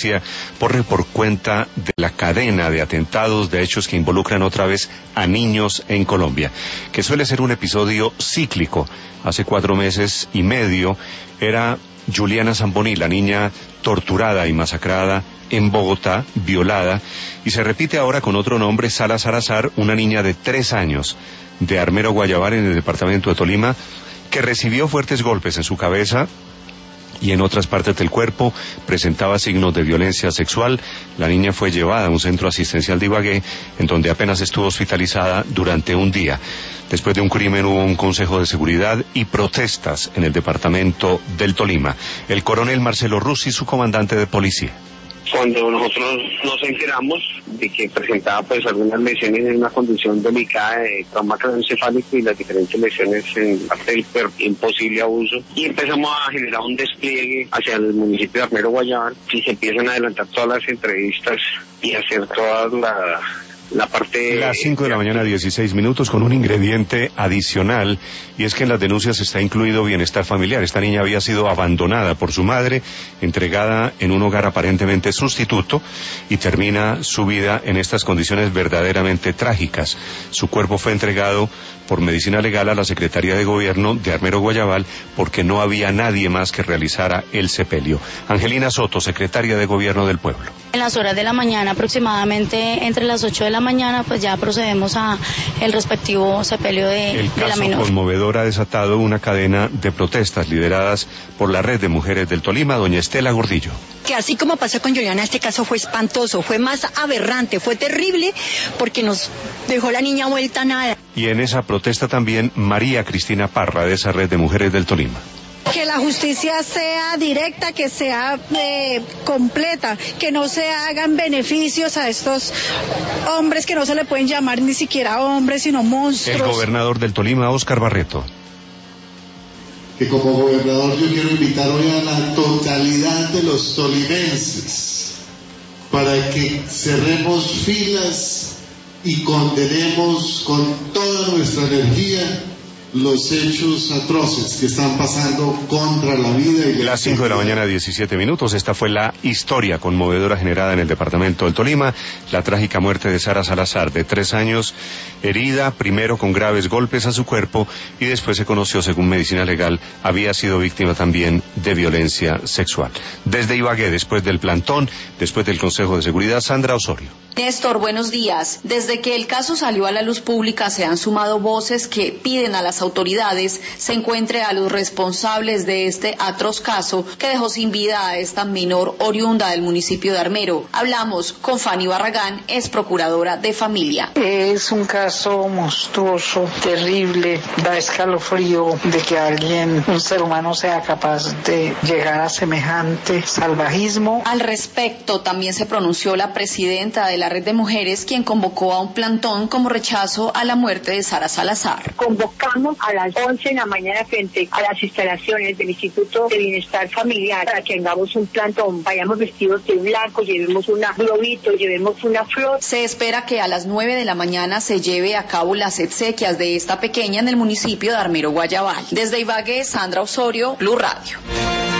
noticia corre por cuenta de la cadena de atentados, de hechos que involucran otra vez a niños en Colombia, que suele ser un episodio cíclico. Hace 4 meses y medio era Juliana Zamboní, la niña torturada y masacrada en Bogotá, violada, y se repite ahora con otro nombre, Sara Salazar, una niña de 3 años de Armero Guayabal en el departamento de Tolima, que recibió fuertes golpes en su cabeza y en otras partes del cuerpo, presentaba signos de violencia sexual. La niña fue llevada a un centro asistencial de Ibagué, en donde apenas estuvo hospitalizada durante un día. Después de un crimen hubo un consejo de seguridad y protestas en el departamento del Tolima. El coronel Marcelo Russi, su comandante de policía. Cuando nosotros nos enteramos de que presentaba pues algunas lesiones en una condición delicada de trauma craneoencefálico y las diferentes lesiones en parte del cuerpo, imposible abuso, y empezamos a generar un despliegue hacia el municipio de Armero Guayabal, y se empiezan a adelantar todas las entrevistas y hacer toda la parte... Las 5 de la mañana, 16 minutos, con un ingrediente adicional, y es que en las denuncias está incluido bienestar familiar. Esta niña había sido abandonada por su madre, entregada en un hogar aparentemente sustituto, y termina su vida en estas condiciones verdaderamente trágicas. Su cuerpo fue entregado por medicina legal a la Secretaría de Gobierno de Armero Guayabal, porque no había nadie más que realizara el sepelio. Angelina Soto, secretaria de Gobierno del Pueblo. En las horas de la mañana, aproximadamente entre las 8 de la mañana, pues ya procedemos a el respectivo sepelio de la menor. El caso conmovedor ha desatado una cadena de protestas lideradas por la Red de Mujeres del Tolima, doña Estela Gordillo. Que así como pasó con Juliana, este caso fue espantoso, fue más aberrante, fue terrible, porque nos dejó la niña vuelta a nada. Y en esa protesta también María Cristina Parra, de esa Red de Mujeres del Tolima. Que la justicia sea directa, que sea completa, que no se hagan beneficios a estos hombres que no se le pueden llamar ni siquiera hombres, sino monstruos. El gobernador del Tolima, Óscar Barreto. Que como gobernador yo quiero invitar hoy a la totalidad de los tolimenses para que cerremos filas y condenemos con toda nuestra energía los hechos atroces que están pasando contra la vida y las 5 de la mañana, 17 minutos. Esta fue la historia conmovedora generada en el departamento del Tolima, la trágica muerte de Sara Salazar, de 3 años, herida, primero con graves golpes a su cuerpo, y después se conoció, según medicina legal, había sido víctima también de violencia sexual. Desde Ibagué, después del plantón, después del Consejo de Seguridad, Sandra Osorio. Néstor, buenos días. Desde que el caso salió a la luz pública se han sumado voces que piden a las autoridades se encuentre a los responsables de este atroz caso que dejó sin vida a esta menor oriunda del municipio de Armero. Hablamos con Fanny Barragán, es procuradora de familia. Es un caso monstruoso, terrible, da escalofrío de que alguien, un ser humano, sea capaz de llegar a semejante salvajismo. Al respecto también se pronunció la presidenta de la Red de Mujeres, quien convocó a un plantón como rechazo a la muerte de Sara Salazar. Convocamos a las 11 de la mañana frente a las instalaciones del Instituto de Bienestar Familiar para que hagamos un plantón, vayamos vestidos de blanco, llevemos un globito, llevemos una flor. Se espera que a las 9 de la mañana se lleve a cabo las exequias de esta pequeña en el municipio de Armero Guayabal. Desde Ibagué, Sandra Osorio, Blue Radio.